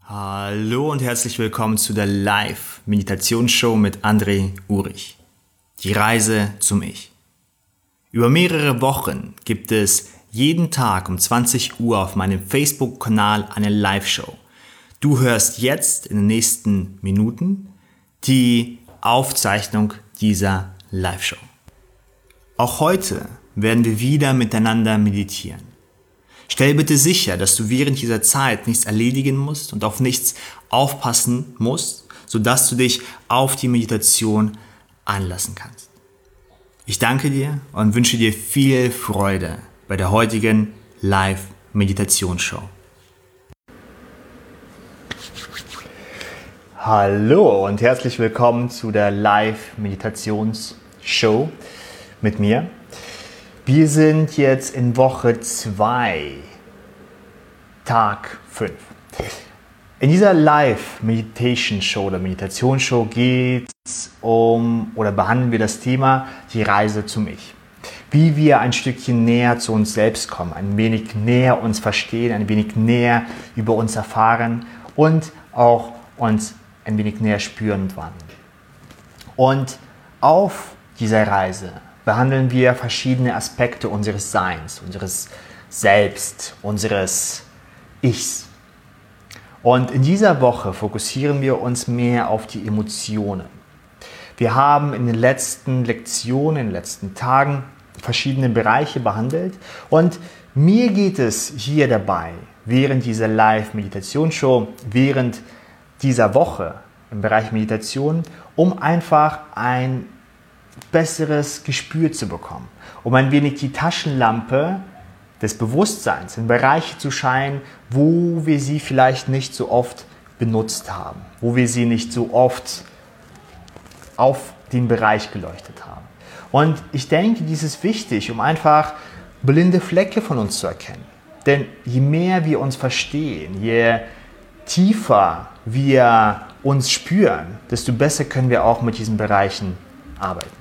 Hallo und herzlich willkommen zu der Live-Meditationsshow mit André Urich. Die Reise zum Ich. Über mehrere Wochen gibt es jeden Tag um 20 Uhr auf meinem Facebook-Kanal eine Live-Show. Du hörst jetzt in den nächsten Minuten die Aufzeichnung dieser Live-Show. Auch heute werden wir wieder miteinander meditieren. Stell bitte sicher, dass du während dieser Zeit nichts erledigen musst und auf nichts aufpassen musst, sodass du dich auf die Meditation einlassen kannst. Ich danke dir und wünsche dir viel Freude bei der heutigen Live-Meditationsshow. Hallo und herzlich willkommen zu der Live-Meditationsshow mit mir. Wir sind jetzt in Woche 2, Tag 5. In dieser Live-Meditation-Show oder Meditationsshow geht es behandeln wir das Thema die Reise zum Ich. Wie wir ein Stückchen näher zu uns selbst kommen, ein wenig näher uns verstehen, ein wenig näher über uns erfahren und auch uns ein wenig näher spüren und wahrnehmen. Und auf dieser Reise behandeln wir verschiedene Aspekte unseres Seins, unseres Selbst, unseres Ichs. Und in dieser Woche fokussieren wir uns mehr auf die Emotionen. Wir haben in den letzten Lektionen, in den letzten Tagen verschiedene Bereiche behandelt und mir geht es hier dabei, während dieser Live-Meditationsshow, während dieser Woche im Bereich Meditation, um einfach ein besseres Gespür zu bekommen, um ein wenig die Taschenlampe des Bewusstseins in Bereiche zu scheinen, wo wir sie vielleicht nicht so oft benutzt haben, wo wir sie nicht so oft auf den Bereich geleuchtet haben. Und ich denke, dies ist wichtig, um einfach blinde Flecke von uns zu erkennen. Denn je mehr wir uns verstehen, je tiefer wir uns spüren, desto besser können wir auch mit diesen Bereichen arbeiten.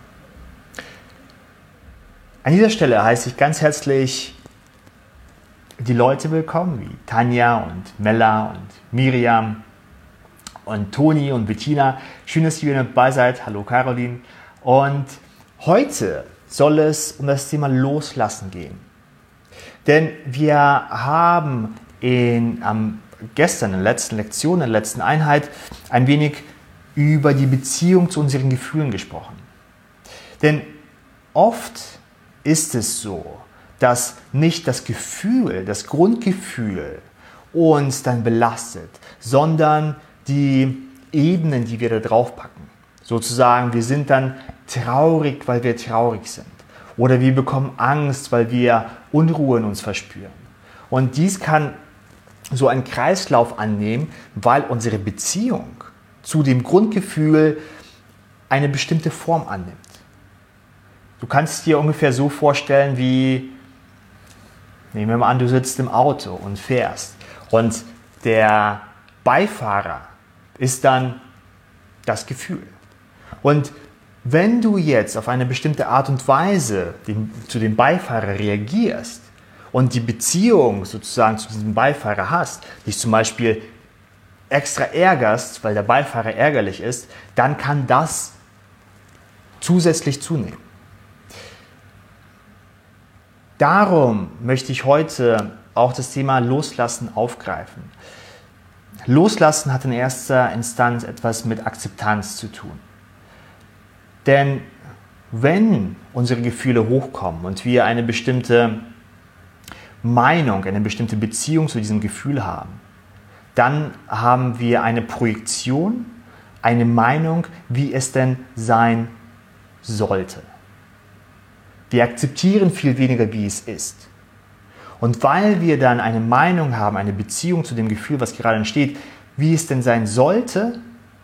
An dieser Stelle heiße ich ganz herzlich die Leute willkommen, wie Tanja und Mella und Miriam und Toni und Bettina. Schön, dass ihr dabei seid. Hallo Caroline. Und heute soll es um das Thema Loslassen gehen. Denn wir haben gestern in der letzten Lektion, in der letzten Einheit, ein wenig über die Beziehung zu unseren Gefühlen gesprochen. Denn oft ist es so, dass nicht das Gefühl, das Grundgefühl uns dann belastet, sondern die Ebenen, die wir da drauf packen. Sozusagen, wir sind dann traurig, weil wir traurig sind. Oder wir bekommen Angst, weil wir Unruhe in uns verspüren. Und dies kann so einen Kreislauf annehmen, weil unsere Beziehung zu dem Grundgefühl eine bestimmte Form annimmt. Du kannst es dir ungefähr so vorstellen wie, nehmen wir mal an, du sitzt im Auto und fährst und der Beifahrer ist dann das Gefühl. Und wenn du jetzt auf eine bestimmte Art und Weise zu dem Beifahrer reagierst und die Beziehung sozusagen zu diesem Beifahrer hast, dich zum Beispiel extra ärgerst, weil der Beifahrer ärgerlich ist, dann kann das zusätzlich zunehmen. Darum möchte ich heute auch das Thema Loslassen aufgreifen. Loslassen hat in erster Instanz etwas mit Akzeptanz zu tun. Denn wenn unsere Gefühle hochkommen und wir eine bestimmte Meinung, eine bestimmte Beziehung zu diesem Gefühl haben, dann haben wir eine Projektion, eine Meinung, wie es denn sein sollte. Wir akzeptieren viel weniger, wie es ist. Und weil wir dann eine Meinung haben, eine Beziehung zu dem Gefühl, was gerade entsteht, wie es denn sein sollte,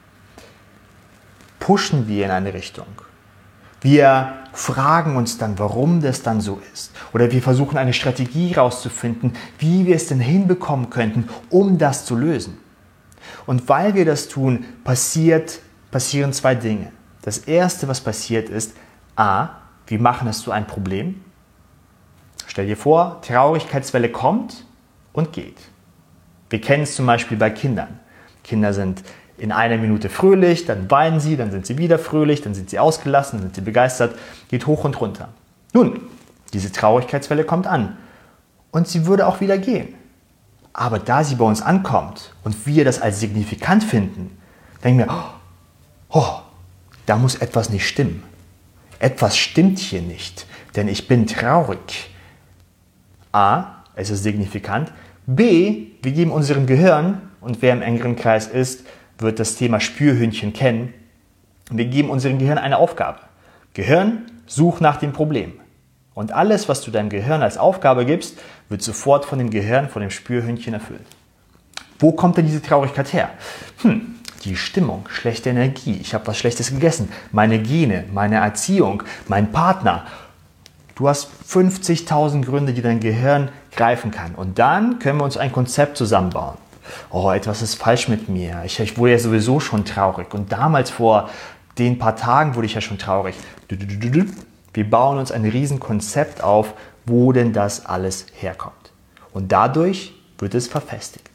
pushen wir in eine Richtung. Wir fragen uns dann, warum das dann so ist. Oder wir versuchen eine Strategie herauszufinden, wie wir es denn hinbekommen könnten, um das zu lösen. Und weil wir das tun, passieren zwei Dinge. Das erste, was passiert ist, wir machen es zu einem Problem. Stell dir vor, Traurigkeitswelle kommt und geht. Wir kennen es zum Beispiel bei Kindern. Kinder sind in einer Minute fröhlich, dann weinen sie, dann sind sie wieder fröhlich, dann sind sie ausgelassen, dann sind sie begeistert, geht hoch und runter. Nun, diese Traurigkeitswelle kommt an und sie würde auch wieder gehen. Aber da sie bei uns ankommt und wir das als signifikant finden, denken wir, oh, da muss etwas nicht stimmen. Etwas stimmt hier nicht, denn ich bin traurig. A, es ist signifikant. B, wir geben unserem Gehirn, und wer im engeren Kreis ist, wird das Thema Spürhündchen kennen, wir geben unserem Gehirn eine Aufgabe. Gehirn, such nach dem Problem. Und alles, was du deinem Gehirn als Aufgabe gibst, wird sofort von dem Gehirn, von dem Spürhündchen erfüllt. Wo kommt denn diese Traurigkeit her? Die Stimmung, schlechte Energie, ich habe was Schlechtes gegessen, meine Gene, meine Erziehung, mein Partner. Du hast 50.000 Gründe, die dein Gehirn greifen kann. Und dann können wir uns ein Konzept zusammenbauen. Oh, etwas ist falsch mit mir. Ich wurde ja sowieso schon traurig. Und damals vor den paar Tagen wurde ich ja schon traurig. Wir bauen uns ein Riesenkonzept auf, wo denn das alles herkommt. Und dadurch wird es verfestigt.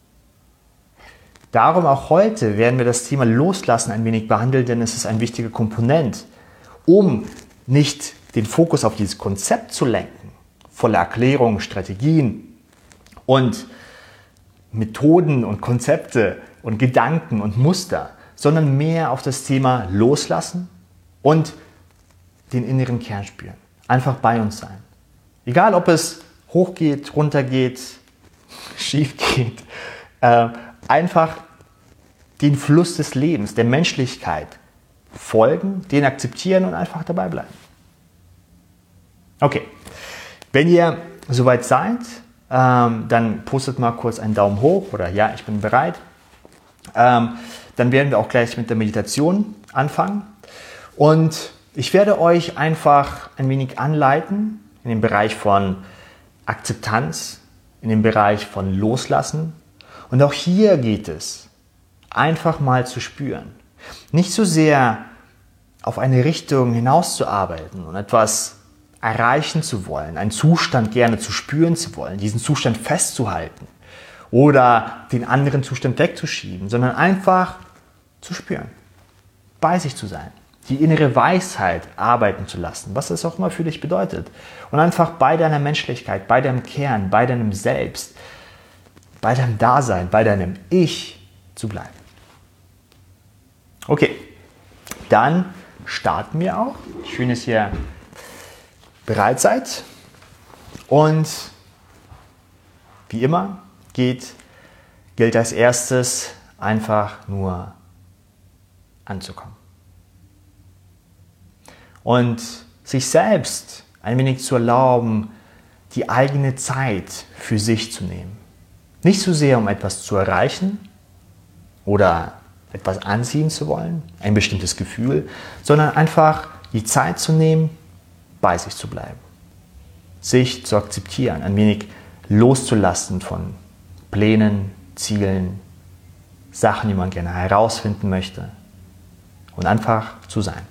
Darum auch heute werden wir das Thema Loslassen ein wenig behandeln, denn es ist ein wichtiger Komponent, um nicht den Fokus auf dieses Konzept zu lenken, voller Erklärungen, Strategien und Methoden und Konzepte und Gedanken und Muster, sondern mehr auf das Thema Loslassen und den inneren Kern spüren. Einfach bei uns sein. Egal, ob es hoch geht, runter geht, schief geht, einfach den Fluss des Lebens, der Menschlichkeit folgen, den akzeptieren und einfach dabei bleiben. Okay, wenn ihr soweit seid, dann postet mal kurz einen Daumen hoch oder ja, ich bin bereit. Dann werden wir auch gleich mit der Meditation anfangen. Und ich werde euch einfach ein wenig anleiten in dem Bereich von Akzeptanz, in dem Bereich von Loslassen. Und auch hier geht es, einfach mal zu spüren. Nicht so sehr auf eine Richtung hinauszuarbeiten und etwas erreichen zu wollen, einen Zustand gerne zu spüren zu wollen, diesen Zustand festzuhalten oder den anderen Zustand wegzuschieben, sondern einfach zu spüren, bei sich zu sein, die innere Weisheit arbeiten zu lassen, was das auch immer für dich bedeutet. Und einfach bei deiner Menschlichkeit, bei deinem Kern, bei deinem Selbst, bei deinem Dasein, bei deinem Ich zu bleiben. Okay, dann starten wir auch. Schön, dass ihr bereit seid. Und wie immer gilt als erstes einfach nur anzukommen. Und sich selbst ein wenig zu erlauben, die eigene Zeit für sich zu nehmen. Nicht so sehr, um etwas zu erreichen oder etwas anziehen zu wollen, ein bestimmtes Gefühl, sondern einfach die Zeit zu nehmen, bei sich zu bleiben. Sich zu akzeptieren, ein wenig loszulassen von Plänen, Zielen, Sachen, die man gerne herausfinden möchte und einfach zu sein.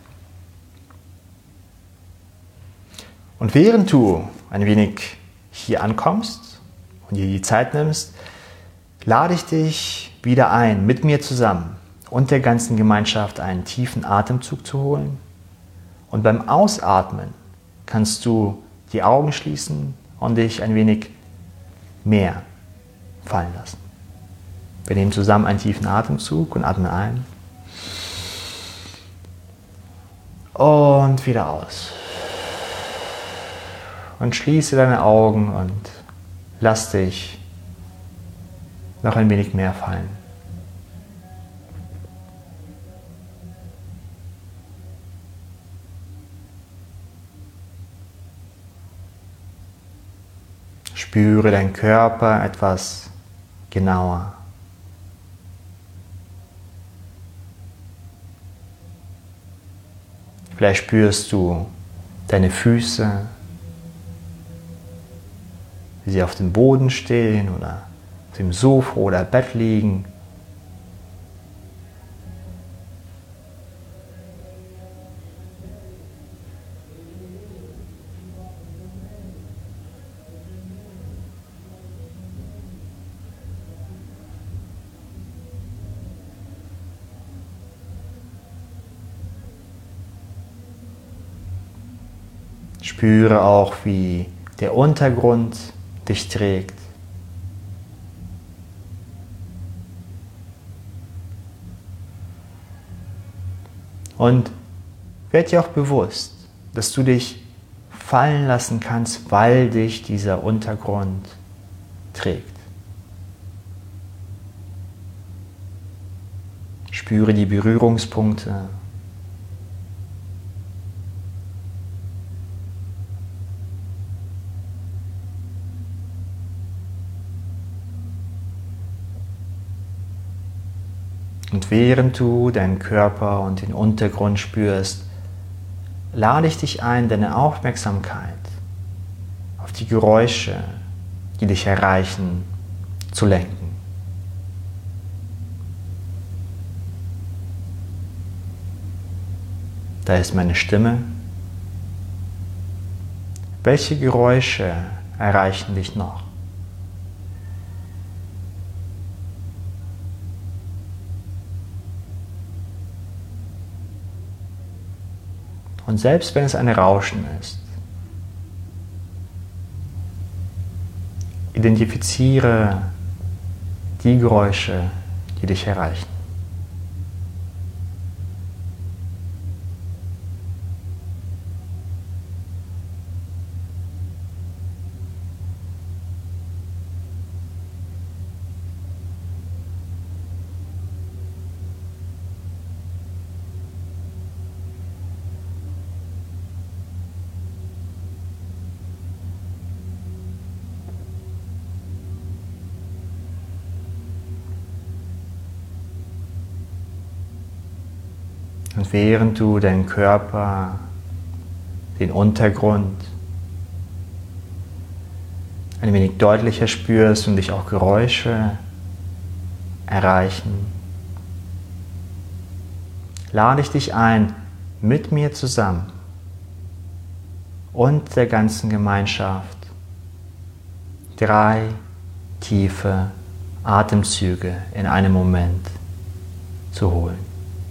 Und während du ein wenig hier ankommst und dir die Zeit nimmst, lade ich dich wieder ein, mit mir zusammen und der ganzen Gemeinschaft einen tiefen Atemzug zu holen. Und beim Ausatmen kannst du die Augen schließen und dich ein wenig mehr fallen lassen. Wir nehmen zusammen einen tiefen Atemzug und atmen ein. Und wieder aus. Und schließe deine Augen und lass dich noch ein wenig mehr fallen. Spüre deinen Körper etwas genauer. Vielleicht spürst du deine Füße, wie sie auf dem Boden stehen oder auf dem Sofa oder Bett liegen. Spüre auch, wie der Untergrund dich trägt. Und werd dir auch bewusst, dass du dich fallen lassen kannst, weil dich dieser Untergrund trägt. Spüre die Berührungspunkte. Und während du deinen Körper und den Untergrund spürst, lade ich dich ein, deine Aufmerksamkeit auf die Geräusche, die dich erreichen, zu lenken. Da ist meine Stimme. Welche Geräusche erreichen dich noch? Und selbst wenn es ein Rauschen ist, identifiziere die Geräusche, die dich erreichen. Und während du deinen Körper, den Untergrund ein wenig deutlicher spürst und dich auch Geräusche erreichen, lade ich dich ein, mit mir zusammen und der ganzen Gemeinschaft 3 tiefe Atemzüge in einem Moment zu holen.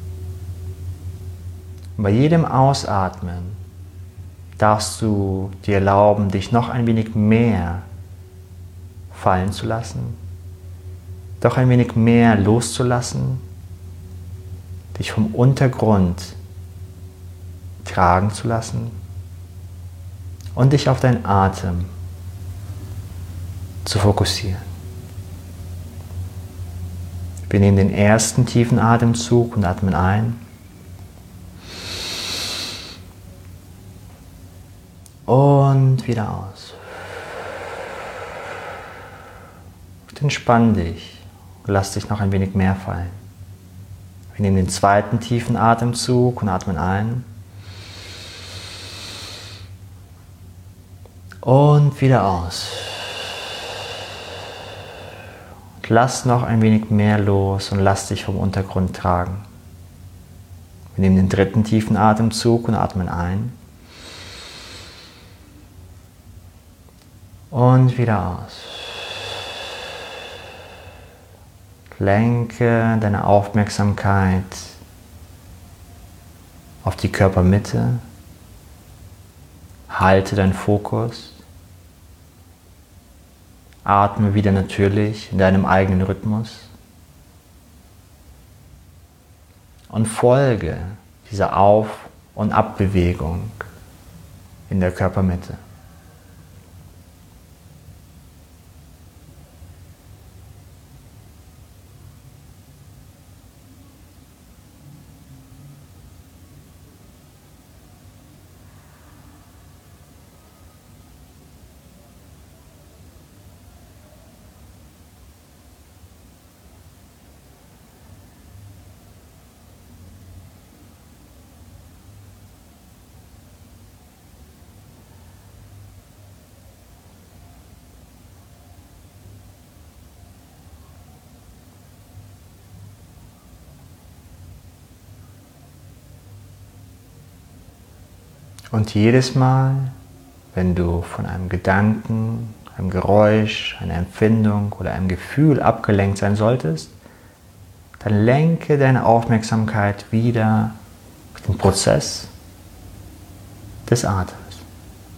Bei jedem Ausatmen darfst du dir erlauben, dich noch ein wenig mehr fallen zu lassen, doch ein wenig mehr loszulassen, dich vom Untergrund tragen zu lassen und dich auf deinen Atem zu fokussieren. Wir nehmen den ersten tiefen Atemzug und atmen ein. Und wieder aus. Und entspann dich und lass dich noch ein wenig mehr fallen. Wir nehmen den zweiten tiefen Atemzug und atmen ein. Und wieder aus. Und lass noch ein wenig mehr los und lass dich vom Untergrund tragen. Wir nehmen den dritten tiefen Atemzug und atmen ein. Und wieder aus. Lenke deine Aufmerksamkeit auf die Körpermitte. Halte deinen Fokus. Atme wieder natürlich in deinem eigenen Rhythmus. Und folge dieser Auf- und Abbewegung in der Körpermitte. Und jedes Mal, wenn du von einem Gedanken, einem Geräusch, einer Empfindung oder einem Gefühl abgelenkt sein solltest, dann lenke deine Aufmerksamkeit wieder auf den Prozess des Atems.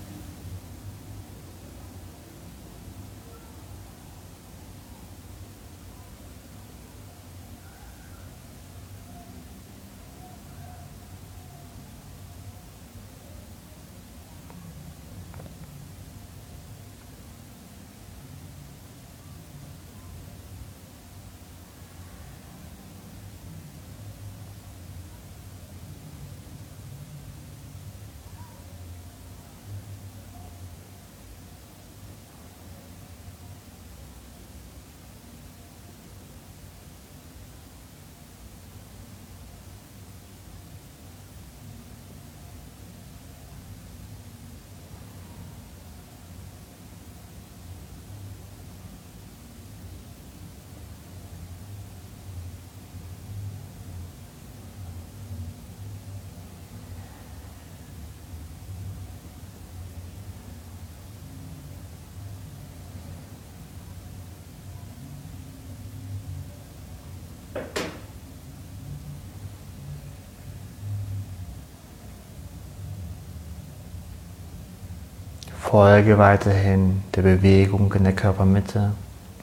Folge weiterhin der Bewegung in der Körpermitte.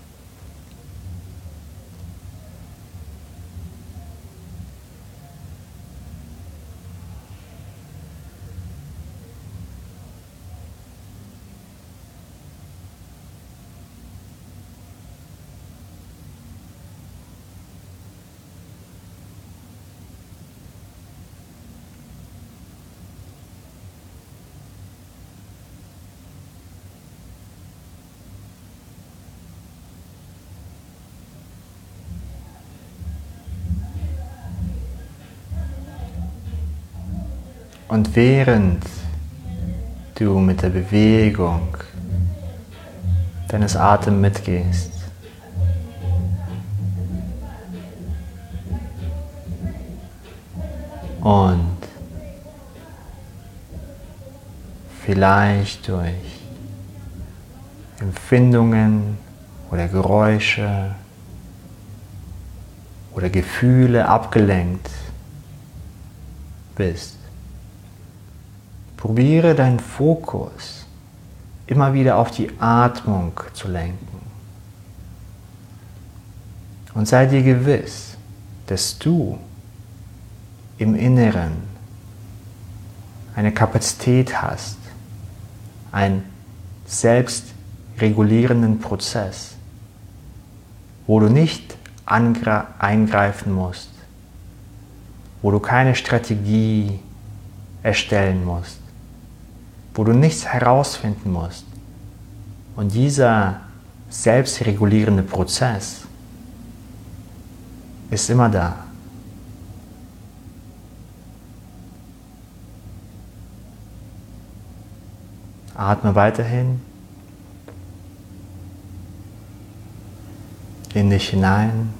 Und während du mit der Bewegung deines Atems mitgehst, und vielleicht durch Empfindungen oder Geräusche oder Gefühle abgelenkt bist, probiere deinen Fokus immer wieder auf die Atmung zu lenken. Und sei dir gewiss, dass du im Inneren eine Kapazität hast, einen selbstregulierenden Prozess, wo du nicht eingreifen musst, wo du keine Strategie erstellen musst, wo du nichts herausfinden musst. Und dieser selbstregulierende Prozess ist immer da. Atme weiterhin in dich hinein.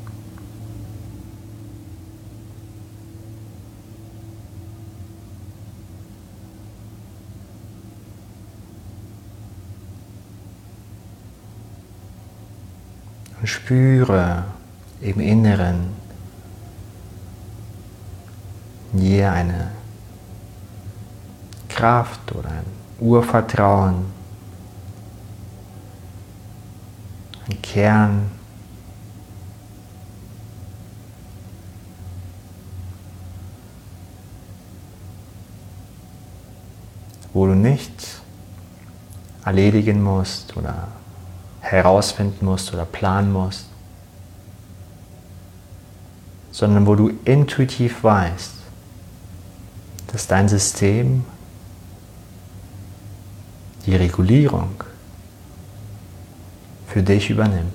Und spüre im Inneren hier eine Kraft oder ein Urvertrauen, ein Kern, wo du nichts erledigen musst oder herausfinden musst oder planen musst, sondern wo du intuitiv weißt, dass dein System die Regulierung für dich übernimmt.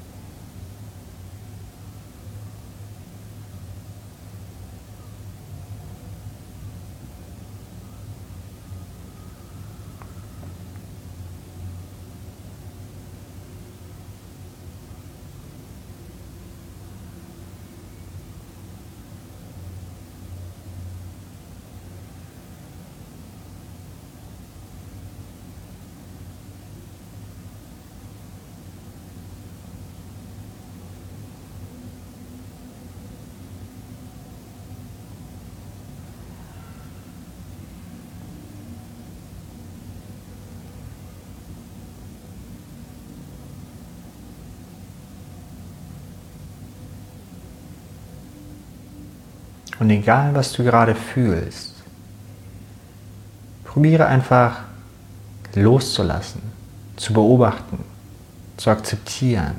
Und egal, was du gerade fühlst, probiere einfach loszulassen, zu beobachten, zu akzeptieren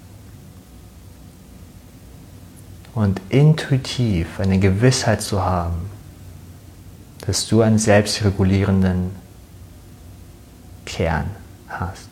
und intuitiv eine Gewissheit zu haben, dass du einen selbstregulierenden Kern hast.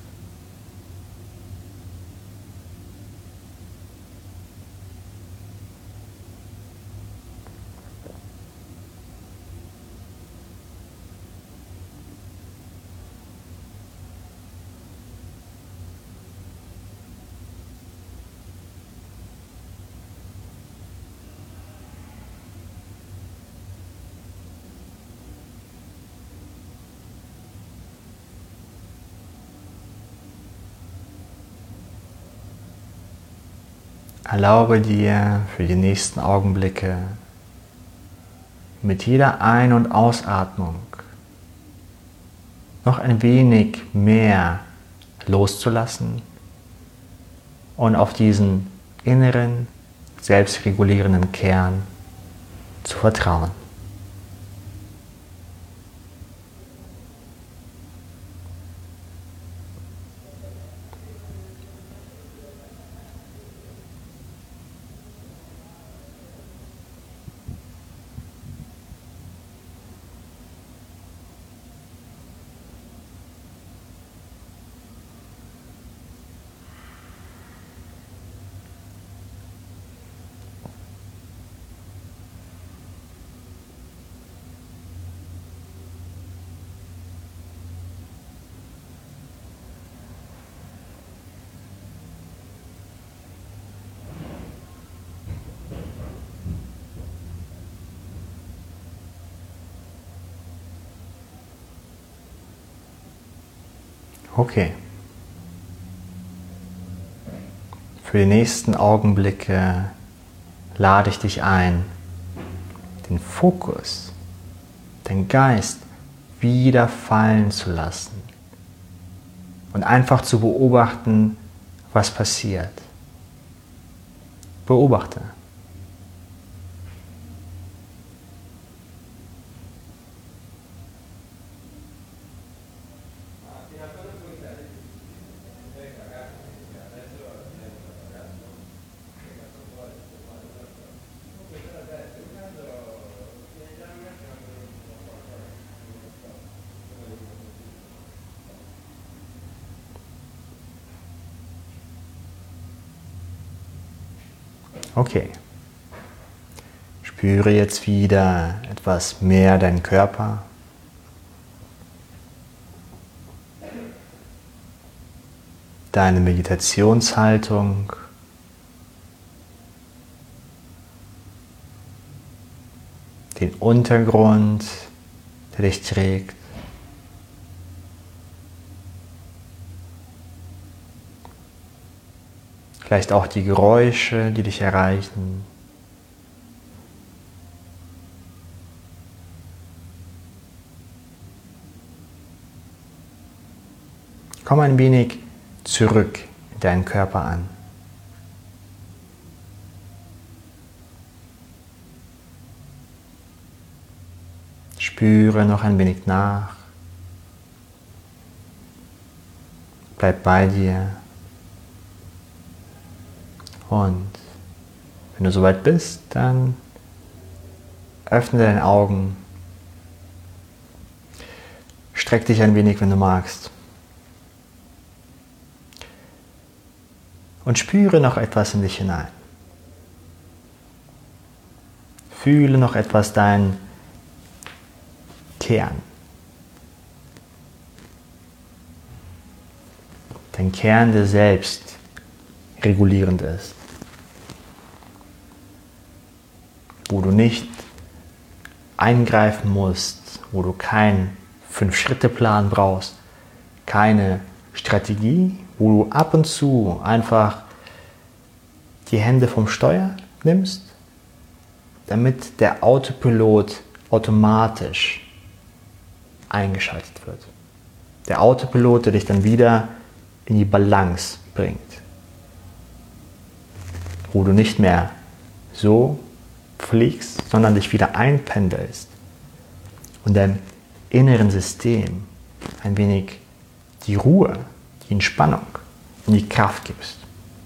Erlaube dir für die nächsten Augenblicke mit jeder Ein- und Ausatmung noch ein wenig mehr loszulassen und auf diesen inneren, selbstregulierenden Kern zu vertrauen. Okay. Für die nächsten Augenblicke lade ich dich ein, den Fokus, den Geist wieder fallen zu lassen und einfach zu beobachten, was passiert. Beobachte. Okay. Spüre jetzt wieder etwas mehr deinen Körper. Deine Meditationshaltung. Den Untergrund, der dich trägt. Vielleicht auch die Geräusche, die dich erreichen. Komm ein wenig zurück in deinen Körper an. Spüre noch ein wenig nach. Bleib bei dir. Und wenn du soweit bist, dann öffne deine Augen. Streck dich ein wenig, wenn du magst. Und spüre noch etwas in dich hinein. Fühle noch etwas deinen Kern. Dein Kern, der selbst regulierend ist. Wo du nicht eingreifen musst, wo du keinen 5-Schritte-Plan brauchst, keine Strategie, wo du ab und zu einfach die Hände vom Steuer nimmst, damit der Autopilot automatisch eingeschaltet wird. Der Autopilot, der dich dann wieder in die Balance bringt. Wo du nicht mehr so fliegst, sondern dich wieder einpendelst und deinem inneren System ein wenig die Ruhe, die Entspannung und die Kraft gibst.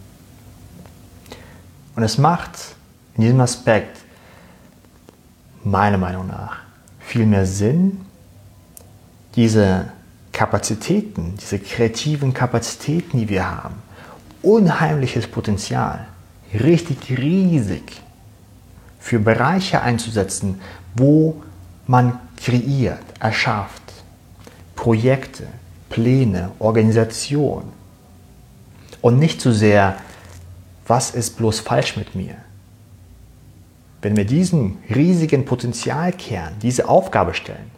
Und es macht in diesem Aspekt meiner Meinung nach viel mehr Sinn, diese Kapazitäten, diese kreativen Kapazitäten, die wir haben, unheimliches Potenzial, richtig riesig, für Bereiche einzusetzen, wo man kreiert, erschafft, Projekte, Pläne, Organisation und nicht so sehr, was ist bloß falsch mit mir? Wenn wir diesen riesigen Potenzialkern, diese Aufgabe stellen,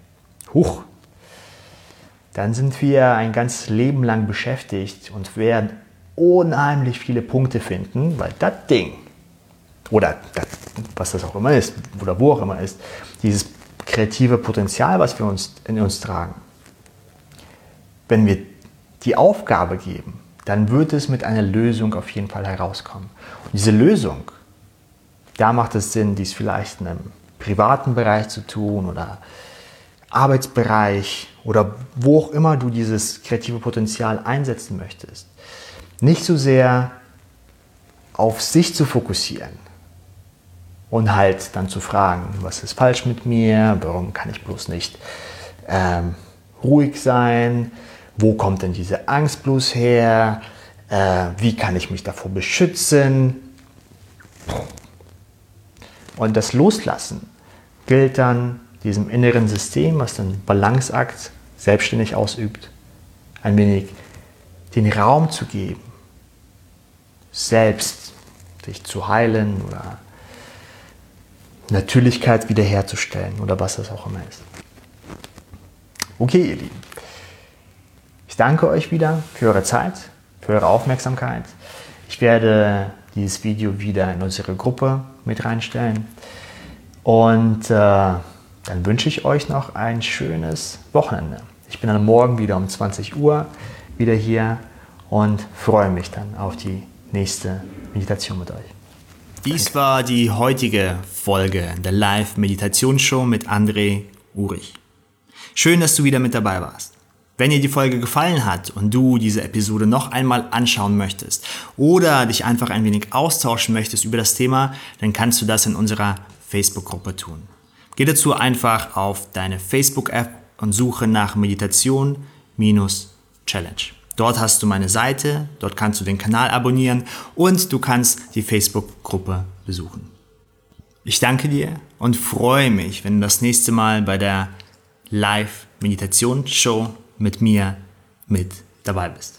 dann sind wir ein ganzes Leben lang beschäftigt und werden unheimlich viele Punkte finden, weil das Ding, oder das, was das auch immer ist, oder wo auch immer ist, dieses kreative Potenzial, was wir in uns tragen, wenn wir die Aufgabe geben, dann wird es mit einer Lösung auf jeden Fall herauskommen. Und diese Lösung, da macht es Sinn, dies vielleicht in einem privaten Bereich zu tun oder Arbeitsbereich oder wo auch immer du dieses kreative Potenzial einsetzen möchtest. Nicht so sehr auf sich zu fokussieren und halt dann zu fragen, was ist falsch mit mir, warum kann ich bloß nicht ruhig sein, wo kommt denn diese Angst bloß her, wie kann ich mich davor beschützen. Und das Loslassen gilt dann diesem inneren System, was den Balanceakt selbstständig ausübt, ein wenig den Raum zu geben, selbst sich zu heilen oder Natürlichkeit wiederherzustellen oder was das auch immer ist. Okay, ihr Lieben. Ich danke euch wieder für eure Zeit, für eure Aufmerksamkeit. Ich werde dieses Video wieder in unsere Gruppe mit reinstellen. Und dann wünsche ich euch noch ein schönes Wochenende. Ich bin dann morgen wieder um 20 Uhr wieder hier und freue mich dann auf die nächste Meditation mit euch. Dies war die heutige Folge der Live-Meditationsshow mit André Urich. Schön, dass du wieder mit dabei warst. Wenn dir die Folge gefallen hat und du diese Episode noch einmal anschauen möchtest oder dich einfach ein wenig austauschen möchtest über das Thema, dann kannst du das in unserer Facebook-Gruppe tun. Geh dazu einfach auf deine Facebook-App und suche nach Meditation-Challenge. Dort hast du meine Seite, dort kannst du den Kanal abonnieren und du kannst die Facebook-Gruppe besuchen. Ich danke dir und freue mich, wenn du das nächste Mal bei der Live-Meditationsshow mit mir mit dabei bist.